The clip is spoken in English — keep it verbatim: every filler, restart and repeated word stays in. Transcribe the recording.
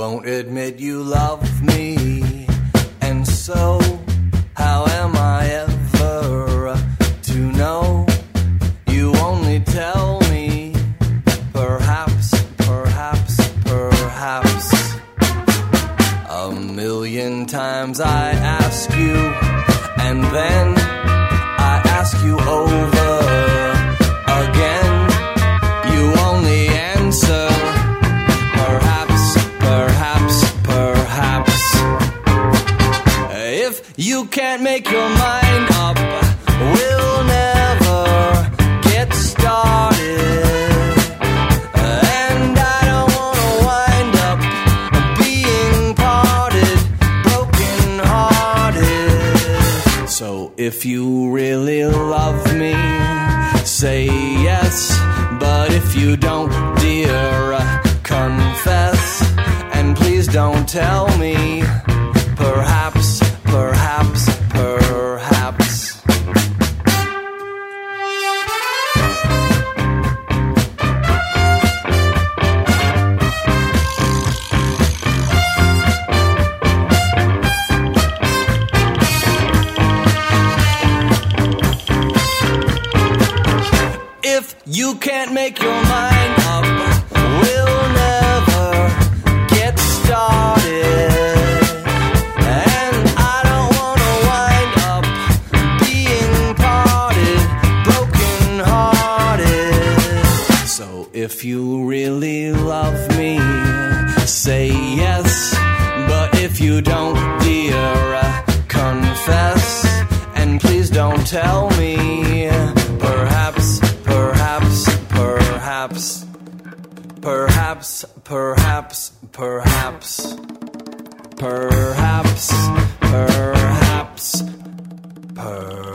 won't admit you love me, and so how am I ever to know? You only tell me, perhaps, perhaps, perhaps. A million times I ask you, and then I ask you over again. You only answer, perhaps, perhaps, perhaps. If you can't make your mind up, we'll never get started. And I don't wanna wind up being parted, broken hearted. So if you really love me, say yes. But if you don't, dear, confess. And please don't tell me, perhaps, perhaps, perhaps. If you can't make your mind up, we'll never get started. And I don't wanna wind up being parted, broken hearted. So if you really love me, say yes. But if you don't, dear, confess. And please don't tell me, perhaps, perhaps, perhaps, perhaps, perhaps, perhaps, perhaps, perhaps, perhaps.